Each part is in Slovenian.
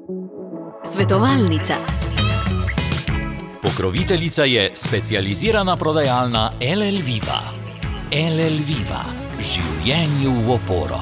Svetovalnica. Pokroviteljica je specializirana prodajalna LL Viva. LL Viva. Življenju v oporo.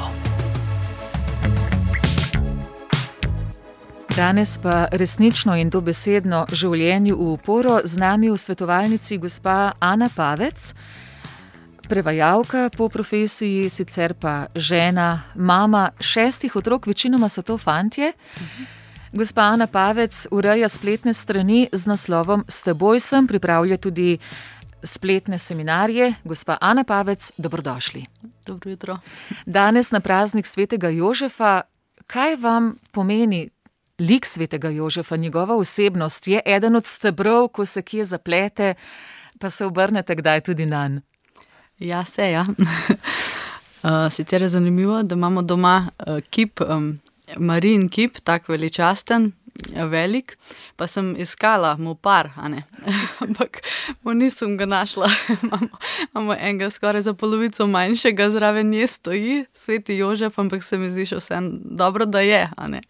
Danes pa resnično in dobesedno življenju v uporo z nami v svetovalnici gospa Ana Pavec, prevajalka po profesiji, sicer pa žena, mama 6 otrok, večinoma so to fantje. Gospa Ana Pavec ureja spletne strani z naslovom S teboj sem, pripravlja tudi spletne seminarje. Gospa Ana Pavec, dobrodošli. Dobro jutro. Danes na praznik svetega Jožefa, kaj vam pomeni lik svetega Jožefa, njegova osebnost? Je eden od stebrov, ko se kje zaplete, pa se obrnete kdaj tudi nanj? Ja, se ja. Sicer je zanimivo, da imamo doma kip, Marijin kip, tak veličasten, velik, pa sem iskala mu par, ampak mu nisem ga našla. Imamo enega skoraj za polovico manjšega, zraven nje stoji sveti Jožef, ampak se mi zdi še vse dobro, da je,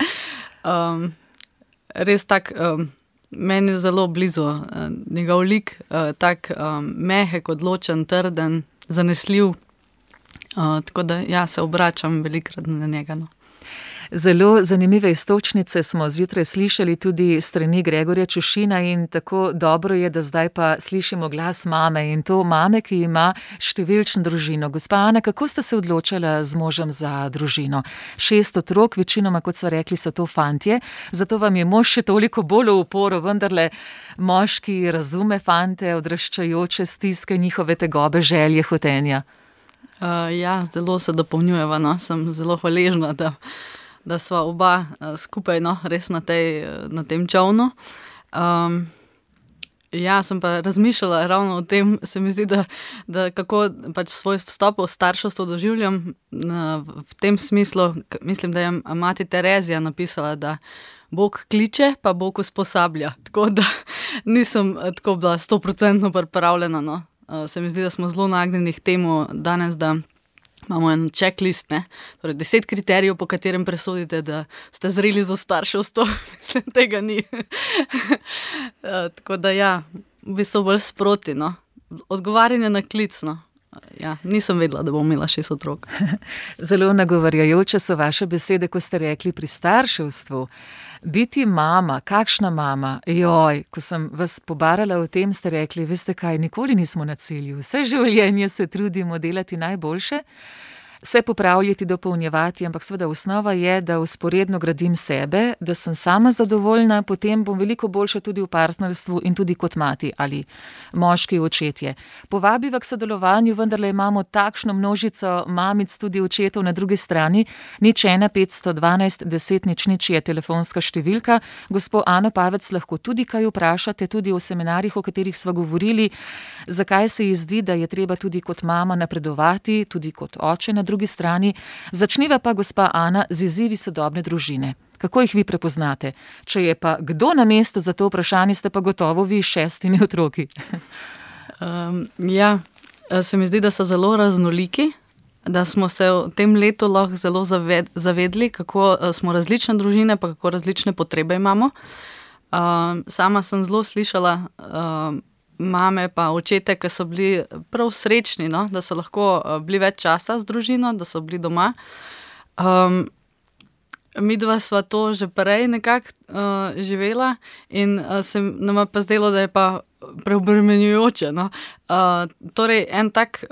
res tak, meni zelo blizu njegov lik, tak mehek, odločen, trden, zanesljiv, tako da ja, se obračam velikrat na njega. Zelo zanimive iztočnice smo zjutraj slišali tudi strani Gregorja Čušina in tako dobro je, da zdaj pa slišimo glas mame in to mame, ki ima številčno družino. Gospa Ana, kako ste se odločila z možem za družino? 6 otrok, večinoma, kot sva rekli, so to fantje, zato vam je mož še toliko bolj v uporo, vendarle moški razume fante, odraščajoče stiske, njihove tegobe, želje, hotenja. Ja, zelo se dopolnjujeva, sem zelo hvaležna, da sva oba skupaj, res na tem čovnu. Ja, sem pa razmišljala ravno o tem, se mi zdi, da kako pač svoj vstop v starševstvo doživljam v tem smislu. Mislim, da je mati Terezija napisala, da Bog kliče, pa Bog usposablja. Tako da nisem tako bila 100% pripravljena. Se mi zdi, da smo zelo nagnjeni k temu danes, da imamo en checklist, torej 10 kriterijev, po katerem presodite, da ste zreli za starševstvo. Mislim, tega ni. Tako da ja, v bistvu bolj sproti, Odgovarjanje na klic, Ja, nisem vedela, da bom imela 6 otrok. Zelo nagovarjajoče so vaše besede, ko ste rekli pri starševstvu. Biti mama, kakšna mama? Joj, ko sem vas pobarala o tem, ste rekli, veste kaj, nikoli nismo na cilju. Vse življenje se trudimo delati najboljše, se popravljati, dopolnjevati, ampak seveda osnova je, da vzporedno gradim sebe, da sem sama zadovoljna, potem bom veliko boljša tudi v partnerstvu in tudi kot mati ali moški očetje. Povabiva k sodelovanju, vendarle imamo takšno množico mamic, tudi očetov na drugi strani. 01 512 10 00 je telefonska številka. Gospo Ano Pavec lahko tudi kaj vprašate, tudi o seminarjih, o katerih sva govorili, zakaj se ji zdi, da je treba tudi kot mama napredovati, tudi kot oče na drugi strani. Začniva pa gospa Ana z izzivi sodobne družine. Kako jih vi prepoznate? Če je pa kdo na mestu za to vprašanje, ste pa gotovo vi s 6 otroki. Ja, se mi zdi, da so zelo raznoliki, da smo se v tem letu lahko zelo zavedli, kako smo različne družine, pa kako različne potrebe imamo. Sama sem zelo slišala mame pa očete, ki so bili prav srečni, da so lahko bili več časa z družino, da so bili doma. Midva sva to že prej nekako živela in se nama pa zdelo, da je pa preobremenjujoče. Torej, en tak,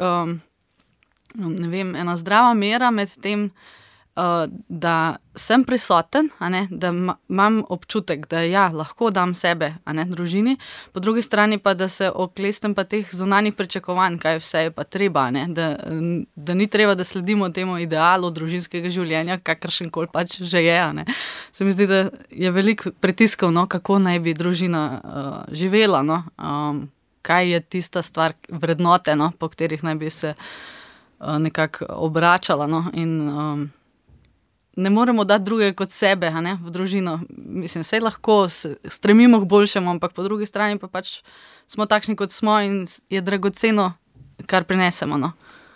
ena zdrava mera med tem, da sem prisoten, da imam občutek, da ja, lahko dam sebe, družini, po drugi strani pa, da se oklestem pa teh zunanjih pričakovanj, kaj vse je pa treba, da ni treba, da sledimo temu idealu družinskega življenja, kakršenkoli pač že je, Se mi zdi, da je veliko pritiskov, kako naj bi družina živela, kaj je tista stvar, vrednote, po katerih naj bi se nekako obračala, in ne moremo dati druge kot sebe, v družino. Mislim, saj lahko stremimo k boljšemu, ampak po drugi strani pa pač smo takšni, kot smo in je dragoceno, kar prinesemo,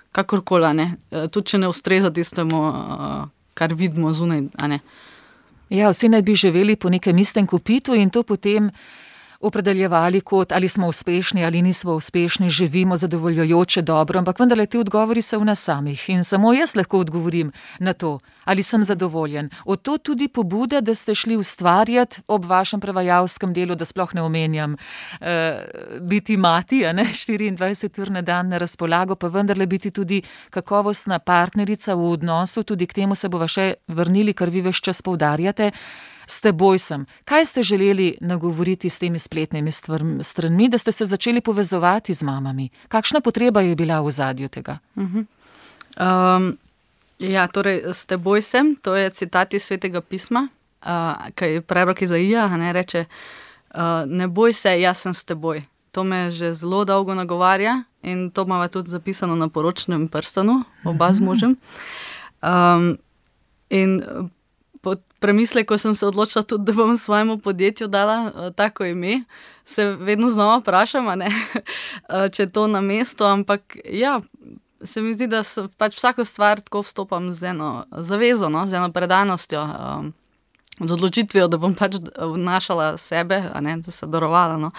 Kakorkoli, tudi če ne ustreza tistemu, kar vidimo zunaj, Ja, vsi naj bi živeli po nekem istem kopitu in to potem opredeljevali kot ali smo uspešni ali nismo uspešni, živimo zadovoljujoče dobro, ampak vendarle ti odgovori so v nas samih in samo jaz lahko odgovorim na to, ali sem zadovoljen. Od to tudi pobuda, da ste šli ustvarjati ob vašem prevajalskem delu, da sploh ne omenjam biti mati, 24 ur na dan na razpolago, pa vendarle biti tudi kakovostna partnerica v odnosu, tudi k temu se bova še vrnili, kar vi ves čas poudarjate. S teboj sem. Kaj ste želeli nagovoriti s temi spletnimi stranmi, da ste se začeli povezovati z mamami? Kakšna potreba je bila v ozadju tega? Ja, torej, s teboj sem, to je citat iz Svetega pisma, kaj prerok Izaija, reče, ne boj se, jaz sem s teboj. To me že zelo dolgo nagovarja in to imava tudi zapisano na poročnem prstanu, oba z možem. In po premisleku sem se odločila tudi, da bom svojemu podjetju dala tako ime. Se vedno znova vprašam, če je to na mesto, ampak ja, se mi zdi, da pač vsako stvar tako vstopam z eno zavezo, z eno predanostjo, z odločitvijo, da bom pač vnašala sebe, da se darovala.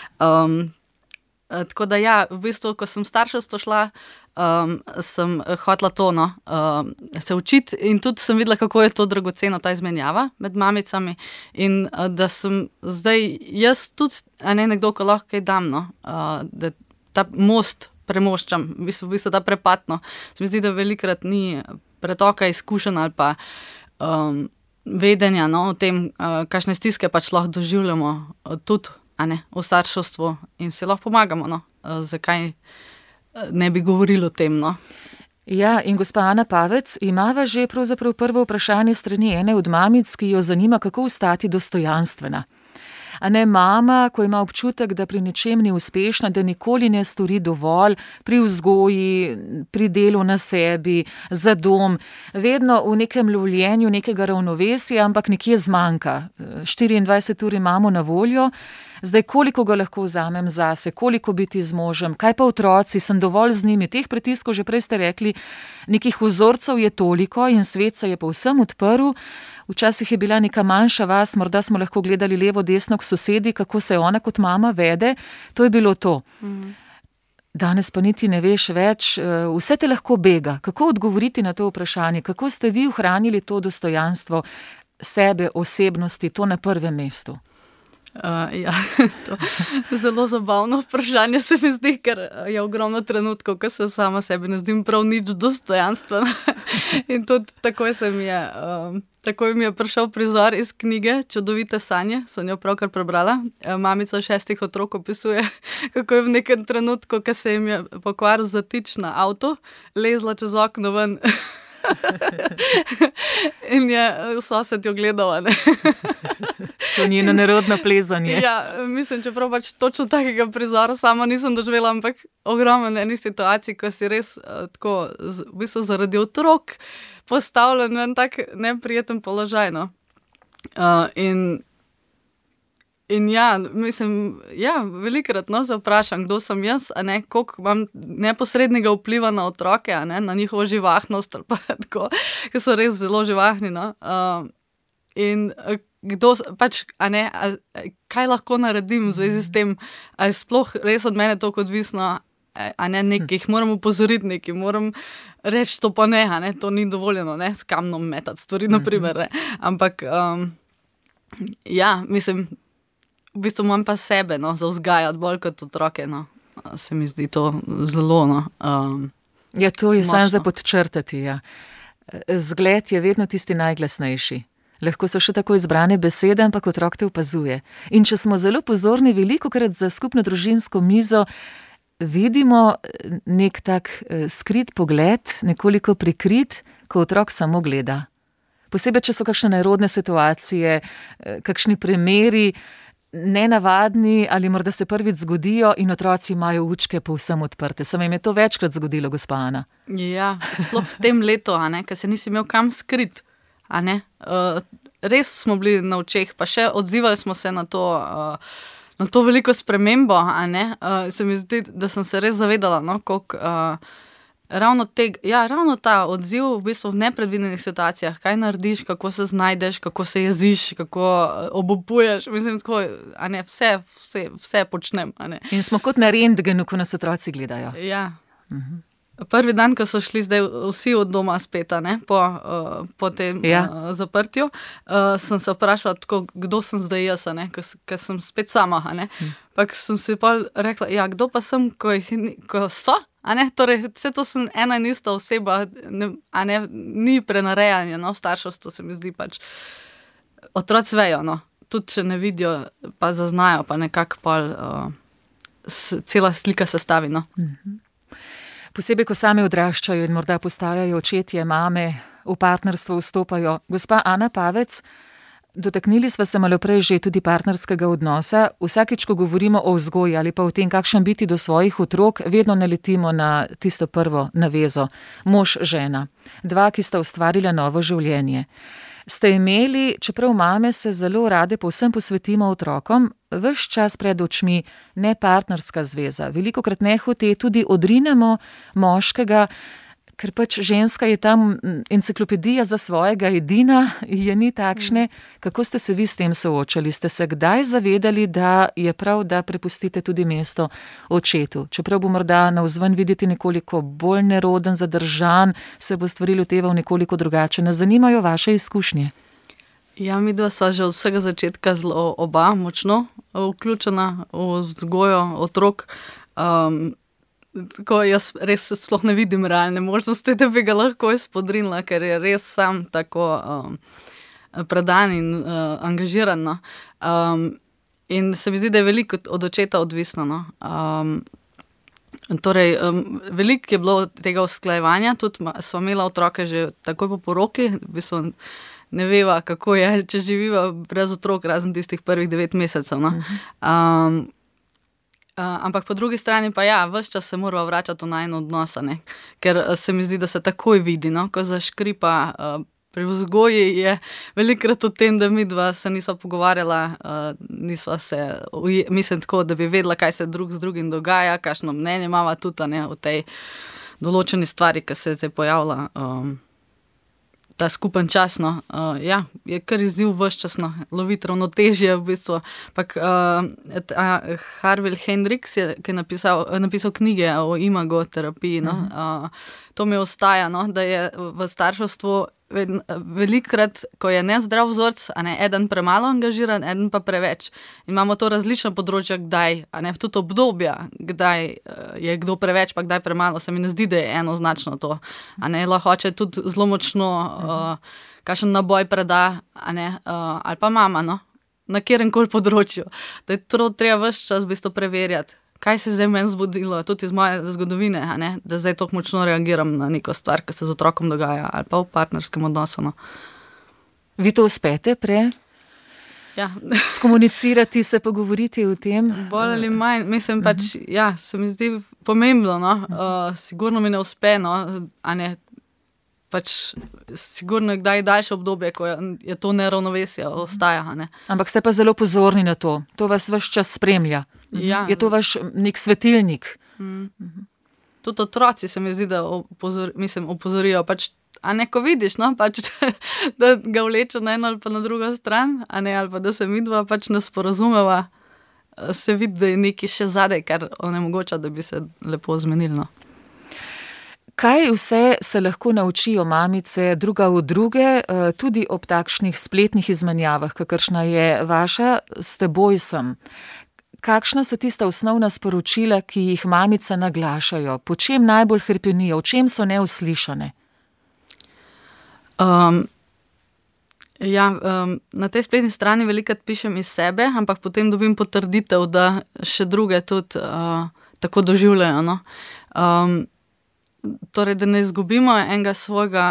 Tako da ja, v bistvu, ko sem starševstvo šla, sem hotela to, se učiti in tudi sem videla, kako je to dragoceno, ta izmenjava med mamicami in da sem zdaj jaz tudi, nekdo, ko lahko kaj dam, da ta most premoščam, v bistvu ta prepad, se mi zdi, da velikrat ni pretoka izkušenj ali pa vedenja, o tem, kakšne stiske pač lahko doživljamo tudi, v starševstvu in si lahko pomagamo, zakaj ne bi govorili o tem, Ja, in gospa Ana Pavec, imava že pravzaprav prvo vprašanje strani ene od mamic, ki jo zanima, kako ostati dostojanstvena. Mama, ko ima občutek, da pri nečem ni uspešna, da nikoli ne stori dovolj pri vzgoji, pri delu na sebi, za dom, vedno v nekem lovljenju nekega ravnovesja, ampak nekje zmanjka. 24 ur imamo na voljo, zdaj koliko ga lahko vzamem zase, koliko biti z možem, kaj pa otroci, sem dovolj z njimi, teh pritiskov, že prej ste rekli, nekih vzorcev je toliko in svet se je povsem odprl. Včasih je bila neka manjša vas, morda smo lahko gledali levo, desno k sosedi, kako se ona kot mama vede, to je bilo to. Danes pa niti ne veš več, vse te lahko bega. Kako odgovoriti na to vprašanje? Kako ste vi ohranili to dostojanstvo sebe, osebnosti, to na prvem mestu? Ja, to zelo zabavno vprašanje se mi zdi, ker je ogromno trenutkov, ko se sama sebi ne zdim prav nič dostojanstvena. In tudi takoj mi je prišel prizor iz knjige Čudovite sanje, sem jo pravkar prebrala. Mamica 6 otrok opisuje, kako je v nekem trenutku, ko se jim je pokvaril zatič na avto, lezla čez okno ven. In je sosed jo gledal, To je njeno nerodno plezanje. Ja, mislim, čeprav pač točno takega prizora sama nisem doživela, ampak ogromno enih situacij, ko si res tako, v bistvu zaradi otrok postavljen v en tak neprijeten položaj, In ja, mislim, velikrat se vprašam, kdo sem jaz, koliko imam neposrednega vpliva na otroke, na njihovo živahnost ali pa tako, ker so res zelo živahni, in kdo, pač, kaj lahko naredim v zvezi s tem, ali sploh res od mene toliko odvisno, nekih moram upozoriti, nekaj moram reči, to pa ne, to ni dovoljeno, s kamnom metati stvari, naprimer, ampak, ja, mislim, v bistvu imam pa sebe, za vzgajati bolj kot otroke, se mi zdi to zelo, Ja, to je močno. samo za podčrtati, ja. Zgled je vedno tisti najglasnejši. Lahko so še tako izbrane besede, ampak otrok te opazuje. In če smo zelo pozorni, velikokrat za skupno družinsko mizo vidimo nek tak skrit pogled, nekoliko prikrit, ko otrok samo gleda. Posebej, če so kakšne nerodne situacije, kakšni primeri, nenavadni ali morda se prvič zgodijo in otroci imajo učke povsem odprte. Se vam je to večkrat zgodilo, gospa Ana? Ja, sploh v tem letu, ker se nisi imel kam skrit. Res smo bili na očeh, pa še odzivali smo se na to veliko spremembo, se mi zdi, da sem se res zavedala, koliko ravno ta odziv v bistvu v nepredvidenih situacijah, kaj narediš, kako se znajdeš, kako se jeziš, kako obupuješ, mislim tako, a ne, vse počnem, a ne. In smo kot na rentgenu, ko nas otroci gledajo. Ja. Prvi dan, ko so šli zdaj vsi od doma spet, ne, po tem zaprtju, sem se vprašala tako, kdo sem zdaj jaz, ne, ker sem spet sama, ne. Pa sem si pa rekla, ja, kdo pa sem, ko so, a ne, torej, vse to sem ena in ista oseba, a ne, ni prenarejanje, no, v starševstvu se mi zdi pač, otroci vejo, no, tudi če ne vidijo, pa zaznajo, pa nekako pol cela slika sestavi, no. Posebej, ko sami odraščajo in morda postajajo očetje, mame, v partnerstvo vstopajo. Gospa Ana Pavec, dotaknili sva se malo prej že tudi partnerskega odnosa. Vsakič, ko govorimo o vzgoji ali pa o tem, kakšen biti do svojih otrok, vedno naletimo na tisto prvo navezo. Mož, žena. Dva, ki sta ustvarila novo življenje. Ste imeli, čeprav mame se zelo rade povsem posvetimo otrokom, ves čas pred očmi nepartnerska zveza. Velikokrat nehote tudi odrinemo moškega, ker pač ženska je tam enciklopedija za svojega edina, je ni takšne. Kako ste se vi s tem soočali? Ste se kdaj zavedali, da je prav, da prepustite tudi mesto očetu? Čeprav bo morda navzven videti nekoliko bolj neroden, zadržan, se bo stvari loteval nekoliko drugače. Nas zanimajo vaše izkušnje. Ja, midva sva že od vsega začetka zelo oba močno vključena v vzgojo otrok. Tako jaz res sploh ne vidim realne možnosti, da bi ga lahko izpodrinila, ker je res sam tako predan in angažiran. No. In se mi zdi, da je veliko od očeta odvisno. No. Torej, veliko je bilo tega usklajevanja, tudi sva imela otroke že takoj po poroki, v bistvu ne veva, kako je, če živiva brez otrok, razen tistih prvih 9 mesecev. No. Ampak po drugi strani pa ja, ves čas se morava vračati v najin odnos, ne? Ker se mi zdi, da se takoj vidi, no? Ko zaškripa pri vzgoji je velikokrat o tem, da midva se nisva pogovarjala, nisva se, mislim tako, da bi vedela, kaj se drug z drugim dogaja, kakšno mnenje imava tudi, ne, o tej določeni stvari, ki se je zdaj pojavila. Ta skupen čas, no, ja, je kar izziv ves čas, no, loviti ravnotežje v bistvu. Pak Harville Hendricks, ki je napisal knjige o imagoterapiji, no, to mi ostaja, no, da je v starševstvu velikokrat, ko je nezdrav vzorc, a ne, eden premalo angažiran, eden pa preveč. In imamo to različna področja, kdaj, a ne, tudi obdobja, kdaj je kdo preveč, pa kdaj premalo. Se mi ne zdi, da je enoznačno to. A ne, lahko hoče tudi zelo močno kakšen naboj preda, a ne, ali pa mama, no, na kjerenkoli področju. Da je to treba ves čas v bistvu preverjati. Kaj se je zdaj meni zbudilo, tudi iz moje zgodovine, a ne, da zdaj tako močno reagiram na neko stvar, ki se z otrokom dogaja, ali pa v partnerskem odnosu. No. Vi to uspete Ja. skomunicirati, se pogovoriti o tem? Bolj ali manj, mislim pač, ja, se mi zdi pomembno, no, sigurno mi ne uspe, no, a ne, pač sigurno je kdaj daljše obdobje, ko je to neravnovesje, ostaja, a ne. Ampak ste pa zelo pozorni na to. To vas ves čas spremlja. Ja. Je to vaš nek svetilnik? Tudi otroci se mi zdi, da opozorijo, pač, a ne, ko vidiš, no, pač, da ga vleče na eno ali pa na drugo stran, a ne, ali pa da se midva pač ne sporazumeva, se vidi, da je nekaj še zadaj, kar onemogoča, da bi se lepo zmenili, no. Kaj vse se lahko naučijo mamice druga od druge, tudi ob takšnih spletnih izmenjavah, kakršna je vaša, s teboj sem? Kakšna so tista osnovna sporočila, ki jih mamice naglašajo? Po čem najbolj hrepenijo? V čem so neuslišane? Na tej spletni strani velikokrat pišem iz sebe, ampak potem dobim potrditev, da še druge tudi tako doživljajo. No. Torej, da ne izgubimo enega svojega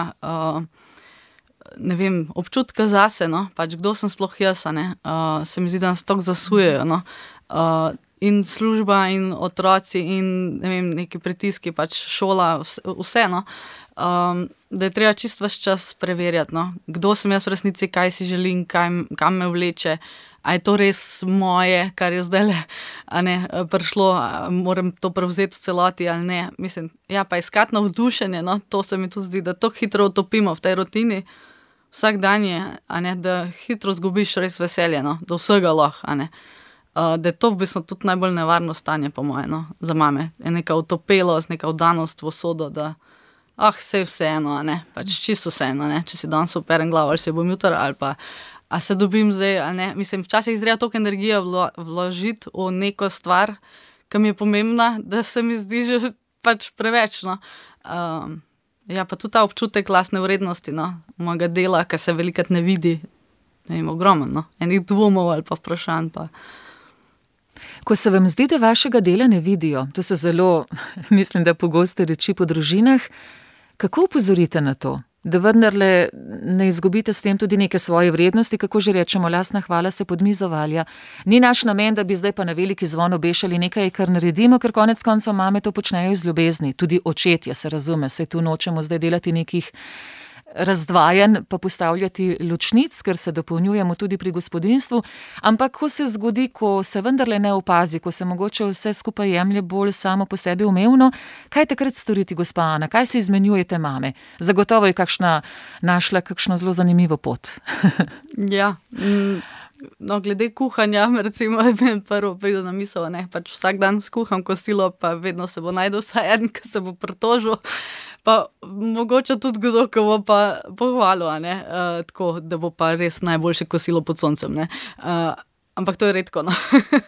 ne vem, občutka zase, no, pač kdo sem sploh jaz, ne, se mi zdi, da nas toliko zasujejo, no, in služba in otroci in ne vem, neki pritiski, pač šola, vse, no, da je treba čisto ves čas preverjati, no, kdo sem jaz v resnici, kaj si želim, kam me vleče, a je to res moje, kar je zdajle, prišlo, moram to prevzeti v celoti ali ne. Mislim, ja, pa iskati navdušenje, no, to se mi tudi zdi, da to hitro utopimo v tej rutini. Vsak dan je, da hitro zgubiš res veselje, no, do vsega lahko, da je to v bistvu tudi najbolj nevarno stanje, po moje, no, za mame. Je neka utopelost, neka vdanost v usodo, da sej vseeno, pač čisto vseeno, če si danes operem glavo, ali se bom jutri, ali pa a se dobim zdaj, ali ne. Mislim, včasih treba toliko energije vložiti v neko stvar, ki mi je pomembna, da se mi zdi že pač preveč, no. Ja, pa tudi ta občutek lastne vrednosti, no, mojega dela, ki se velikrat ne vidi, ne vem, ogromen, no. Enih dvomov ali pa vprašanj, pa. Ko se vam zdi, da vašega dela ne vidijo, to so zelo, mislim, da pogoste reči po družinah, kako opozorite na to? Da vendarle ne izgubite s tem tudi neke svoje vrednosti, kako že rečemo, lastna hvala se pod mizo valja. Ni naš namen, da bi zdaj pa na veliki zvon obešali nekaj, kar naredimo, ker konec koncev mame to počnejo iz ljubezni. Tudi očetje, se razume, saj tu nočemo zdaj delati nekih razdvajanj, pa postavljati ločnic, ker se dopolnjujemo tudi pri gospodinjstvu, ampak ko se zgodi, ko se vendarle ne opazi, ko se mogoče vse skupaj jemlje bolj samo po sebi umevno, kaj takrat storiti, gospa Ana, kaj se izmenjujete mame? Zagotovo je našla kakšno zelo zanimivo pot. Ja, no, glede kuhanja, recimo, prvo pride na misel, pač vsak dan skuham kosilo, pa vedno se bo najdel vsaj en, ki se bo pritožil, pa mogoče tudi kdo, ki bo pa pohvalil, tako, da bo pa res najboljše kosilo pod soncem, ampak to je redko, no.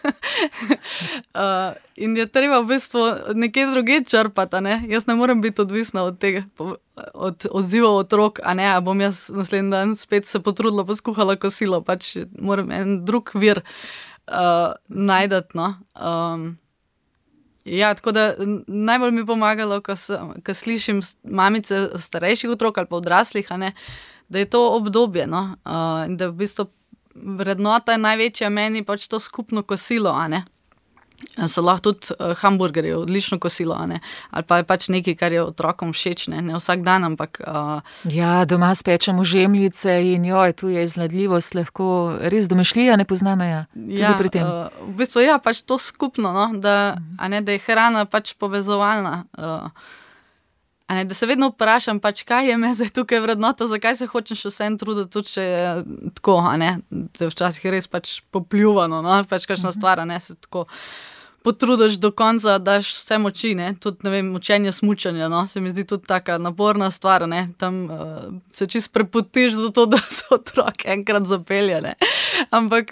In je treba v bistvu nekje druge črpati, jaz ne morem biti odvisna od tega, od odzivov otrok, a bom jaz naslednji dan spet se potrudila pa skuhala kosilo, pač moram en drug vir najdati, no. Ja, tako da najbolj mi je pomagalo, ko slišim mamice starejših otrok ali pa odraslih, da je to obdobje, no, in da v bistvu vrednota je največja meni pač to skupno kosilo, So lahko tudi hamburgerji, odlično kosilo, ali pa je pač nekaj, kar je otrokom všeč, ne vsak dan, ampak. Ja, doma spečemo žemljice in tu je iznajdljivost lahko res domišljija, ne pozna meja. Ja, pri tem. V bistvu ja, pač to skupno, no, da je hrana pač povezovalna. Da se vedno vprašam, pač, kaj je me zdaj tukaj vrednota, zakaj se hočeš vsem truditi, tudi če je tako, da včasih je res pač popljuvano, no, pač kakšna stvar, se tako potrudiš do konca, daš vse moči, tudi, ne vem, učenje smučanja, no, se mi zdi tudi taka naporna stvar, tam se čisto prepotiš za to, da se otrok enkrat zapelje, ampak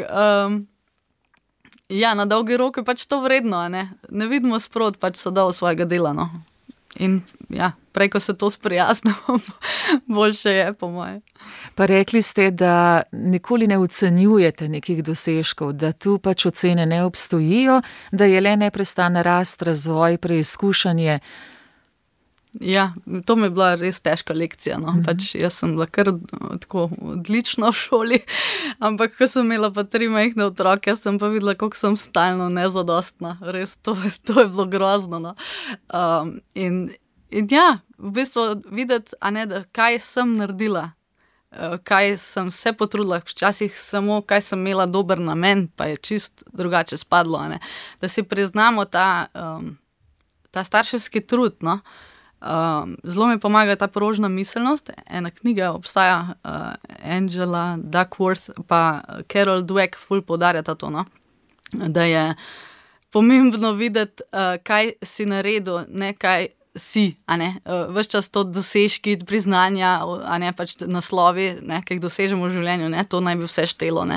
ja, na dolgi rok je pač to vredno, ne vidimo sprot pač sadov svojega dela, no. In ja, prej, ko se to sprijaznimo, boljše je, po moje. Pa rekli ste, da nikoli ne ocenjujete nekih dosežkov, da tu pač ocene ne obstojijo, da je le neprestana rast, razvoj, preizkušanje. Ja, to mi je bila res težka lekcija, no. Pač jaz sem bila kar tako odlična v šoli, ampak ko sem imela pa 3 majhne otroke, sem pa videla, koliko sem stalno nezadostna. Res, to je bilo grozno, no. In ja, v bistvu videti, da kaj sem naredila, kaj sem se potrudila, včasih samo, kaj sem imela dober namen, pa je čist drugače spadlo, da si priznamo ta starševski trud, no. Zelo mi pomaga ta prožna miselnost. Ena knjiga obstaja, Angela Duckworth pa Carol Dweck ful poudarjata to, no? Da je pomembno videti, kaj si naredil, ne kaj si, ves čas to dosežki, priznanja, pač naslovi, ki jih dosežemo v življenju, to naj bi vse štelo,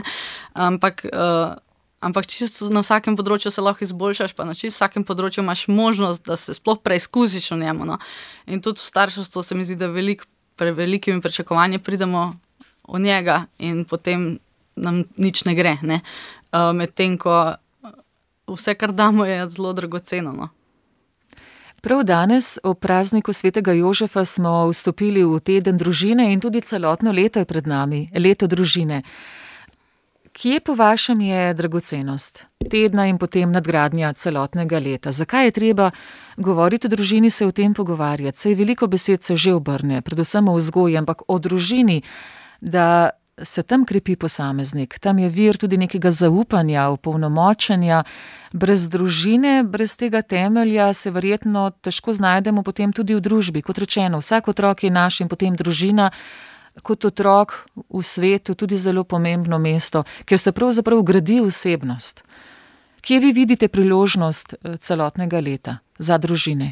Ampak čisto na vsakem področju se lahko izboljšaš, pa na čisto vsakem področju imaš možnost, da se sploh preizkusiš v njemu, no. In tudi v starševstvu se mi zdi, da prevelikimi pričakovanji pridemo v njega in potem nam nič ne gre, medtem ko vse, kar damo, je zelo dragoceno, no. Prav danes, ob prazniku svetega Jožefa, smo vstopili v teden družine in tudi celotno leto je pred nami, leto družine. Kje po vašem je dragocenost tedna in potem nadgradnja celotnega leta? Zakaj je treba govoriti o družini, se o tem pogovarjati? Saj veliko besed se že obrne, predvsem o vzgoji, ampak o družini, da se tam krepi posameznik, tam je vir tudi nekega zaupanja, opolnomočenja. Brez družine, brez tega temelja se verjetno težko znajdemo potem tudi v družbi. Kot rečeno, vsak otrok je naš in potem družina kot otrok v svetu tudi zelo pomembno mesto, ker se pravzaprav gradi osebnost. Kje vi vidite priložnost celotnega leta za družine?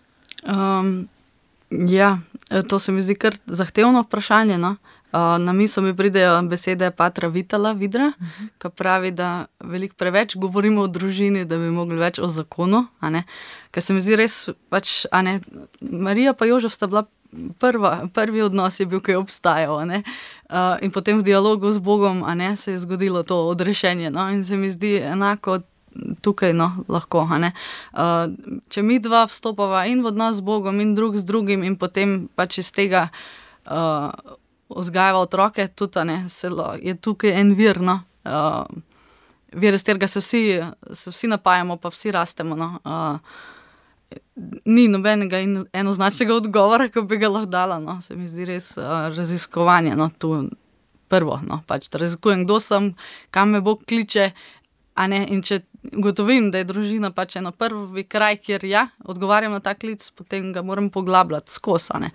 To se mi zdi kar zahtevno vprašanje, no. Na misel mi pridejo besede patra Vitala Vidra, ki pravi, da veliko preveč govorimo o družini, da bi mogli več o zakonu, a ne. Ker se mi zdi res, pač, a ne, Marija pa Jožef sta bila prvi odnos je bil, ki je obstajal, a ne. In potem v dialogu z Bogom, a ne, se je zgodilo to odrešenje, no, in se mi zdi enako tukaj, no, lahko, a ne. Če mi dva vstopava in v odnos z Bogom in drug z drugim in potem pač iz tega vzgajava otroke, tudi, a ne, je tukaj en vir, no, vir, iz katerega se vsi napajamo, pa vsi rastemo, no. Ni nobenega enoznačnega odgovora, ki bi ga lahko dala, no, se mi zdi res raziskovanje, no, tu prvo, no, pač da raziskujem, kdo sem, kam me Bog kliče, a ne, in če ugotovim, da je družina pač eno prvi kraj, kjer odgovarjam na ta klic, potem ga moram poglabljati skozi, a ne.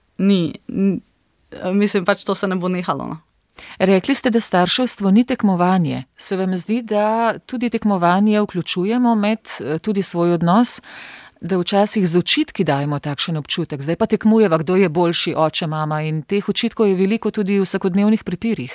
Mislim, pač to se ne bo nehalo, no. Rekli ste, da starševstvo ni tekmovanje. Se vam zdi, da tudi tekmovanje vključujemo med tudi svoj odnos, da včasih z očitki dajemo takšen občutek. Zdaj pa tekmujeva, kdo je boljši oče, mama, in teh očitkov je veliko tudi v vsakodnevnih prepirih.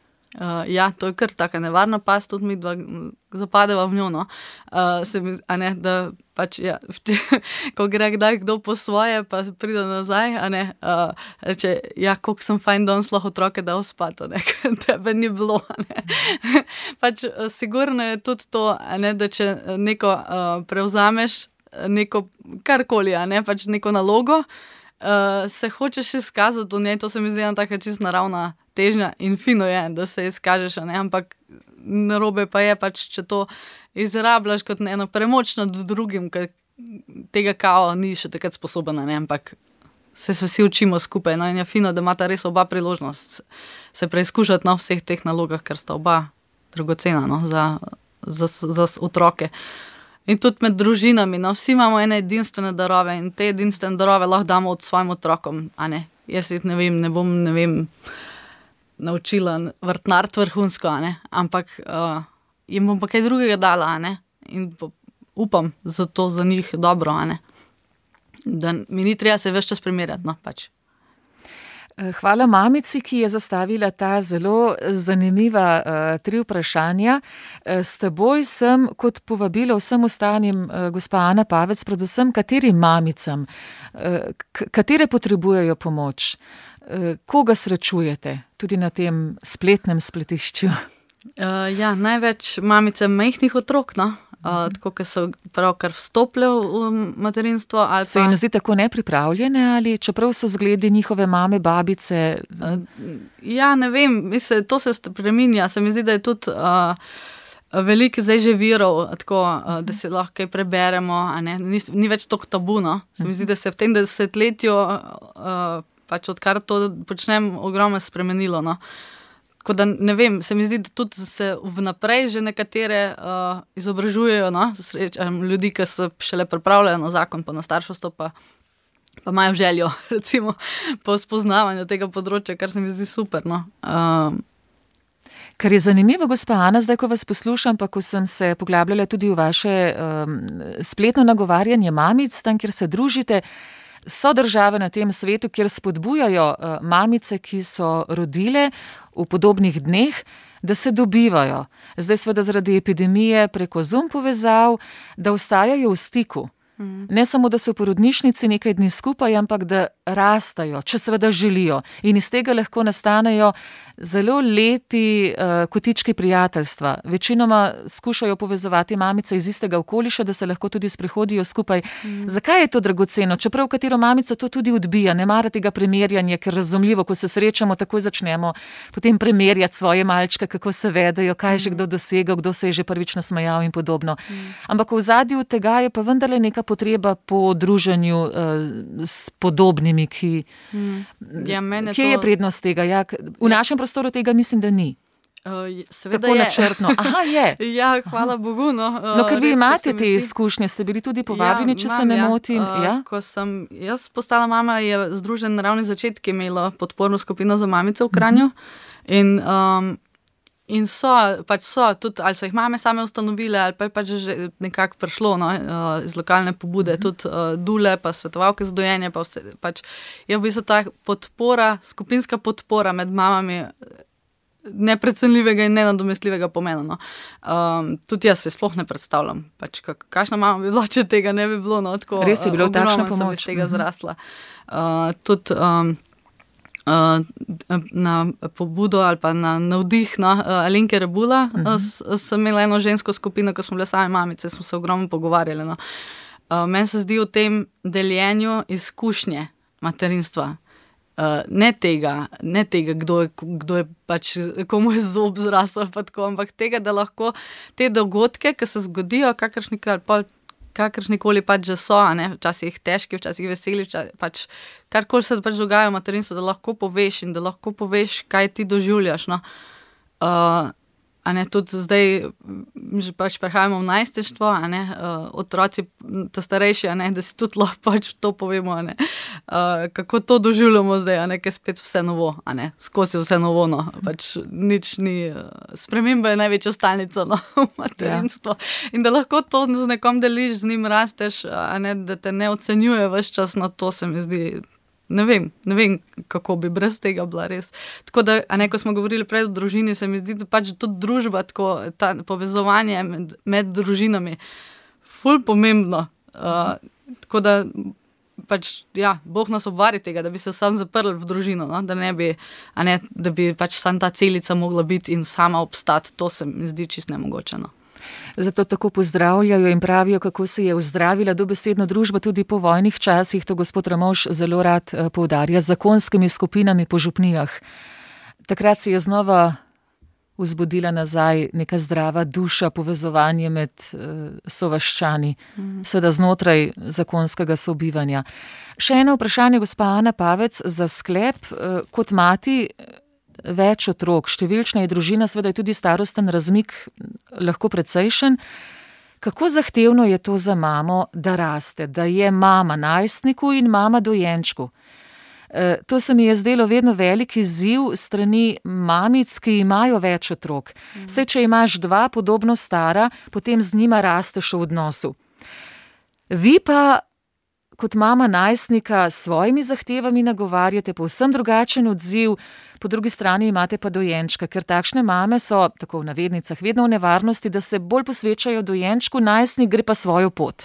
To je kar taka nevarna past, tudi mi dva zapadeva v njo, no. Se mi, a ne, da pač, ko gre kdaj kdo po svoje, pa pride nazaj, a ne, reče, koliko sem fajn danes lahko otroke dal spat, a ne, tebe ni bilo, a ne. Pač sigurno je tudi to, a ne, da če neko prevzameš, neko karkoli, a ne, pač neko nalogo, se hočeš izkazati v njej, to se mi zdi ena taka čisto naravna težnja in fino je, da se izkažeš, a ne, ampak narobe pa je pač, če to izrabljaš kot eno premoč nad drugim, ker tega kao ni še takrat sposoben, a ne, ampak se vsi učimo skupaj, no, in je fino, da imata res oba priložnost se preizkušati na vseh teh nalogah, ker sta oba dragocena, no, za otroke. In tudi med družinami, no, vsi imamo ene edinstvene darove in te edinstvene darove lahko damo od svojim otrokom, a ne. Jaz jih ne bom naučila vrtnart vrhunsko, a ne, ampak jim bom pa kaj drugega dala, a ne, in upam zato za njih dobro, a ne, da mi ni treba se ves čas primerjati, no, pač. Hvala mamici, ki je zastavila ta zelo zanimiva 3 vprašanja. S teboj sem kot povabilo vsem ostalim, gospa Ana Pavec, predvsem katerim mamicam, katere potrebujejo pomoč, koga srečujete tudi na tem spletnem spletišču? Največ mamice majhnih otrok, no. Tako, ki so pravkar vstopile v materinstvo. Ali se jim zdi tako nepripravljene ali čeprav so zgledi njihove mame, babice? Ne vem, mislim, to se spreminja. Se mi zdi, da je tudi veliko zdaj že virov, tako, da se lahko kaj preberemo, a ne, ni več toliko tabu, no. Se mi zdi, da se v tem desetletju, pač odkar to počnem, ogromno spremenilo, no. Tako da ne vem, se mi zdi, da tudi se vnaprej že nekatere izobražujejo, no, srečam ljudi, ki se šele pripravljajo na zakon, pa na starševstvo, pa imajo željo, recimo, po spoznavanju tega področja, kar se mi zdi super, no. Kar je zanimivo, gospa Ana, zdaj, ko vas poslušam, pa ko sem se poglabljala tudi v vaše spletno nagovarjanje mamic, tam, kjer se družite, so države na tem svetu, kjer spodbujajo mamice, ki so rodile v podobnih dneh, da se dobivajo. Zdaj seveda zaradi epidemije preko Zoom povezav, da ostajajo v stiku. Ne samo, da so v porodnišnici nekaj dni skupaj, ampak da rastajo, če seveda želijo. In iz tega lahko nastanejo zelo lepi kotički prijateljstva. Večinoma skušajo povezovati mamice iz istega okoliša, da se lahko tudi sprehodijo skupaj. Zakaj je to dragoceno? Čeprav katero mamico to tudi odbija, ne mara tega primerjanja, ker razumljivo, ko se srečamo, takoj začnemo potem primerjati svoje malčke, kako se vedejo, kaj je že kdo dosegal, kdo se je že prvič nasmejal in podobno. Ampak v ozadju tega je pa vendarle neka potreba po druženju s podobnimi, kje je prednost tega? Ja, v našem prostoru tega mislim, da ni. Seveda tako načrtno. Aha, je. Ja, hvala Bogu. No, ker vi imate te izkušnje, ste bili tudi povabljeni, če se ne motim. Ko sem jaz postala mama, je Združenje Naravni začetki imelo podporno skupino za mamice v Kranju. In so tudi, ali so jih mame same ustanovile, ali pa je pač že nekako prišlo iz lokalne pobude, tudi dule, pa svetovalke za dojenje, pa vse, pač je v bistvu ta podpora, skupinska podpora med mamami neprecenljivega in nenadomestljivega pomena. No. Tudi jaz se sploh ne predstavljam, pač kakšna mama bi bila, če tega ne bi bilo. No, tako, res je bilo takšna pomoč. Sem iz tega zrasla. Tudi na pobudo ali pa na navdih Alenke Rebula sem imela eno žensko skupino, ko smo bile same mamice, smo se ogromno pogovarjali. No. Meni se zdi v tem deljenju izkušnje materinstva, ne tega, kdo je pač, komu je zob zrasel, pa tako, ampak tega, da lahko te dogodke, ki se zgodijo, kakršnikoli pač že so, včasih težki, včasih veseli, pač karkoli se pač dogaja v materinstvu, da lahko poveš in da lahko poveš, kaj ti doživljaš. No. Tudi zdaj že pač prehajamo v najstništvo, otroci, ta starejši, da si tudi lahko pač to povemo, kako to doživljamo zdaj, ker je spet vse novo, skozi vse novo, no. Pač nič ni, sprememba je največja stalnica, no, v materinstvu. In da lahko to z nekom deliš, z njim rasteš, da te ne ocenjuje ves čas, no, to se mi zdi. Ne vem, kako bi brez tega bila res. Tako da, ko smo govorili prej o družini, se mi zdi, da pač tudi družba, tako, ta povezovanje med družinami, ful pomembno. Tako da, pač, ja, Bog nas obvari tega, da bi se sam zaprli v družino, no? Da ne bi, da bi pač sam ta celica mogla biti in sama obstati, to se mi zdi čisto nemogoče, no. Zato tako pozdravljajo in pravijo, kako se je ozdravila dobesedno družba tudi po vojnih časih, to gospod Ramovš zelo rad poudarja, z zakonskimi skupinami po župnijah. Takrat se je znova vzbudila nazaj neka zdrava duša, povezovanje med sovaščani, seveda znotraj zakonskega sobivanja. Še eno vprašanje, gospa Ana Pavec, za sklep, kot mati več otrok, številčna je družina, seveda je tudi starosten razmik lahko precejšen. Kako zahtevno je to za mamo, da raste, da je mama najstniku in mama dojenčku? To se mi je zdelo vedno velik izziv strani mamic, ki imajo več otrok. Saj, če imaš dva podobno stara, potem z njima rasteš v odnosu. Vi pa kot mama najstnika s svojimi zahtevami nagovarjate povsem drugačen odziv, po drugi strani imate pa dojenčka, ker takšne mame so, tako v navednicah, vedno v nevarnosti, da se bolj posvečajo dojenčku, najstnik gre pa svojo pot.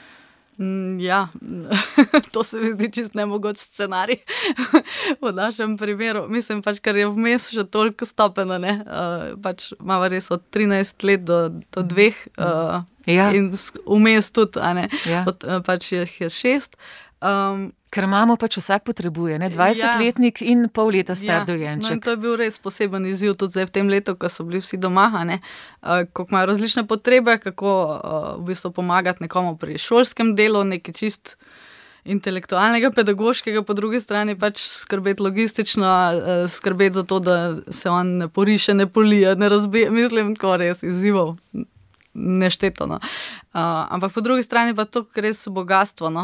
Ja, to se mi zdi čist nemogoč scenarij v našem primeru. Mislim pač, ker je vmes še toliko stopeno, pač imamo res od 13 let do 2 in vmes tudi, pač jih je 6. Ker mamo pač vsak potrebuje, 20-letnik in pol leta star dojenček. No in to je bil res poseben izziv tudi zdaj v tem letu, ko so bili vsi doma, kako imajo različne potrebe, kako v bistvu pomagati nekomu pri šolskem delu, nekaj čist intelektualnega, pedagoškega, po drugi strani pač skrbeti logistično, skrbeti za to, da se on ne poriše, ne polija, ne razbije, mislim, tako res izzivov nešteto. No. Ampak po drugi strani pa to res bogatstvo, no.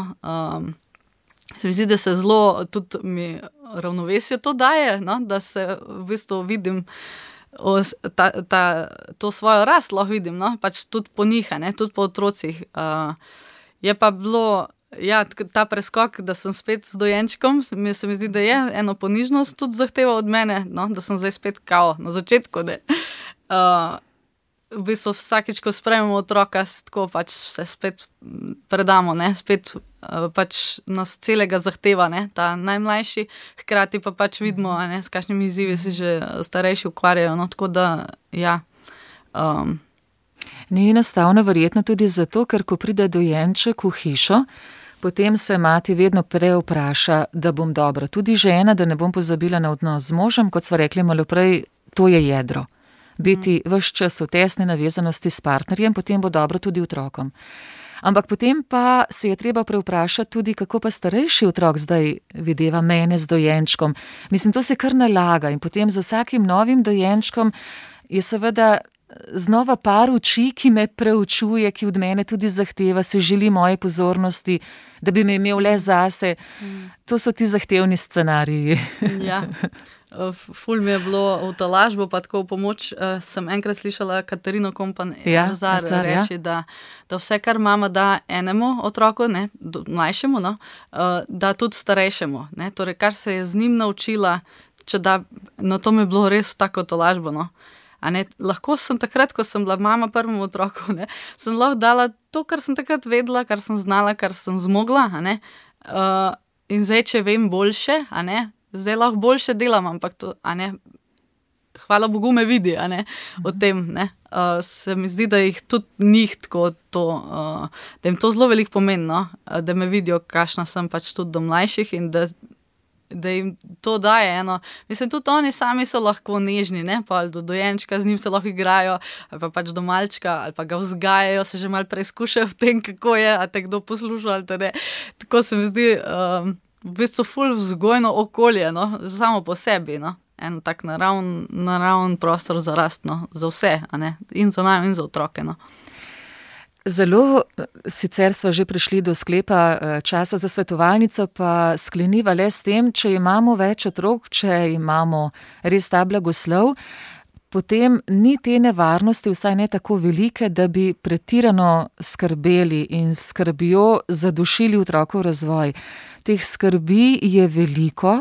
Se mi zdi, da se zelo tudi mi ravnovesje to daje, no? Da se v bistvu vidim, to svojo rast lahko vidim, no? Pač tudi po njih, tudi po otrocih. Je pa bilo, ta preskok, da sem spet s dojenčkom, se mi zdi, da je eno ponižnost tudi zahteva od mene, no? Da sem zdaj spet kao na začetku, v bistvu vsakič, ko sprejmemo otroka, tako pač se spet predamo, spet pač nas celega zahteva, ta najmlajši, hkrati pa pač vidimo, s kakšnimi izzivi se že starejši ukvarjajo, no, tako da, ja. Ni enostavno verjetno tudi zato, ker ko pride dojenček v hišo, potem se mati vedno prej vpraša, da bom dobra, tudi žena, da ne bom pozabila na odnos z možem, kot sva rekli malo prej, to je jedro. Biti ves čas v tesni navezanosti s partnerjem, potem bo dobro tudi otrokom. Ampak potem pa se je treba prevprašati tudi, kako pa starejši otrok zdaj videva mene z dojenčkom. Mislim, to se kar nalaga in potem z vsakim novim dojenčkom je seveda znova par oči, ki me preučuje, ki od mene tudi zahteva, se želi moje pozornosti, da bi me imel le zase. To so ti zahtevni scenariji. Ja. Ful mi je bilo v tolažbo, pa tako v pomoč. Sem enkrat slišala Katarino Kompan reči, da vse, kar mama da enemu otroku, ne, mlajšemu, no, da tudi starejšemu. Ne, torej, kar se je z njim naučila, no to mi je bilo res v tako tolažbo. No. A ne, lahko sem takrat, ko sem bila mama prvemu otroku, ne, sem lahko dala to, kar sem takrat vedela, kar sem znala, kar sem zmogla. A ne, in zdaj, če vem boljše, a ne, zdaj lahko boljše delam, ampak to, a ne, hvala Bogu me vidi, a ne, o tem, ne. Se mi zdi, da jih tudi njih tako to, da jim to zelo veliko pomeni, no, da me vidijo, kakšna sem pač tudi do mlajših in da jim to daje eno. Mislim, tudi oni sami so lahko nežni, ne, pa do dojenčka z njim se lahko igrajo, ali pa pač do malčka, ali pa ga vzgajajo, se že malo preizkušajo v tem, kako je, a te kdo posluša, ali te ne. Tako se mi zdi, v bistvu ful vzgojno okolje, no, samo po sebi, no. En tak naraven prostor za rast, no, za vse, a ne, in za nami, in za otroke, no. Zelo, sicer sva že prišli do sklepa časa za svetovalnico, pa skleniva le s tem, če imamo več otrok, če imamo res ta blagoslov, potem ni te nevarnosti, vsaj ne tako velike, da bi pretirano skrbeli in skrbjo zadušili otrokov razvoj. Teh skrbi je veliko,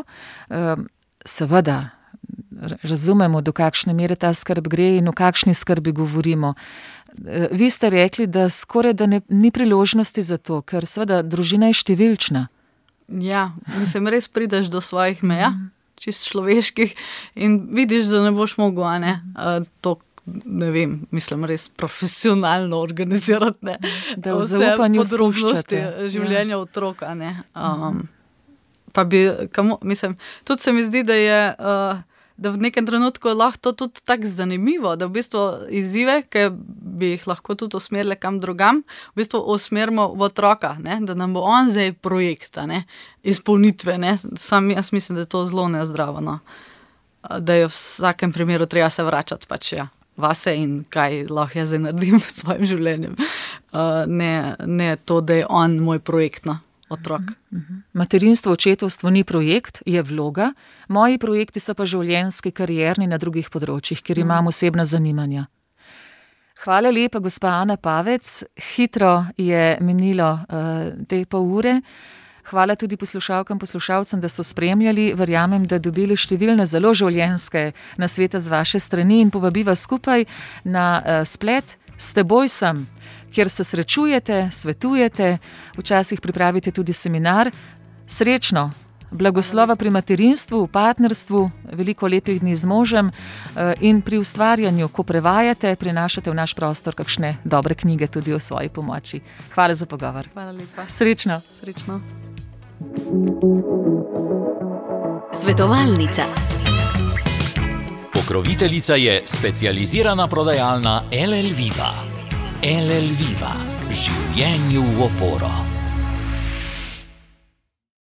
seveda razumemo, do kakšne mere ta skrb gre in o kakšni skrbi govorimo. Vi ste rekli, da skoraj da ni priložnosti za to, ker seveda družina je številčna. Ja, mislim, res prideš do svojih meja, čist človeških, in vidiš, da ne boš mogel, a ne, to, ne vem, mislim, res profesionalno organizirati, ne, da vse podrobnosti življenja otroka, ne. Pa bi, mislim, tudi se mi zdi, da je, da v nekem trenutku je lahko to tudi tako zanimivo, da v bistvu izzive, ki bi jih lahko tudi usmerili kam drugam, v bistvu usmerimo v otroka, ne, da nam bo on zdaj projekt, ne, izpolnitve, ne, sam jaz mislim, da je to zelo nezdravo, no, da je v vsakem primeru treba se vračati pač, ja, vase in kaj lahko jaz zdaj naredim s svojim življenjem, ne to, da je on moj projekt, no. Otrok. Materinstvo, očetovstvo ni projekt, je vloga. Moji projekti so pa življenjski, karierni na drugih področjih, kjer imam osebna zanimanja. Hvala lepa, gospa Ana Pavec. Hitro je minilo te pol ure. Hvala tudi poslušalkam, poslušalcem, da so spremljali. Verjamem, da dobili številne zelo življenjske nasvete z vaše strani in povabiva skupaj na splet S teboj sem, kjer se srečujete, svetujete, včasih pripravite tudi seminar. Srečno, blagoslova pri materinstvu, v partnerstvu, veliko lepih dni z možem in pri ustvarjanju, ko prevajate, prinašate v naš prostor kakšne dobre knjige tudi o svoji pomoči. Hvala za pogovor. Hvala lepa. Srečno. Srečno. Svetovalnica. Pokroviteljica je specializirana prodajalna LL Viva. LL Viva. Življenju v oporo.